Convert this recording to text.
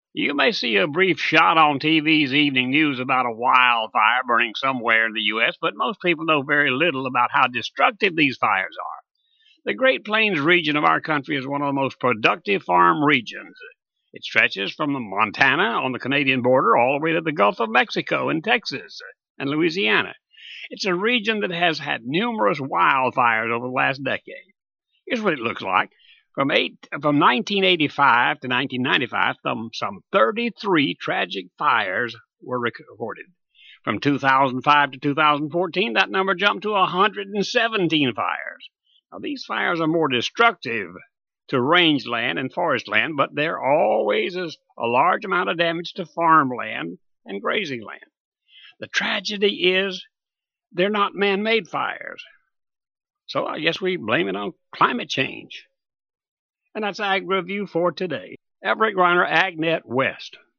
You may see a brief shot on TV's evening news about a wildfire burning somewhere in the U.S., but most people know very little about how destructive these fires are. The Great Plains region of our country is one of the most productive farm regions. It stretches from the Montana on the Canadian border all the way to the Gulf of Mexico and Texas and Louisiana. It's a region that has had numerous wildfires over the last decade. Here's what it looks like. From 1985 to 1995, some 33 tragic fires were recorded. From 2005 to 2014, that number jumped to 117 fires. Now, these fires are more destructive to rangeland and forest land, but there always is a large amount of damage to farmland and grazing land. The tragedy is they're not man-made fires. So I guess we blame it on climate change. And that's Ag Review for today. Everett Griner, AgNet West.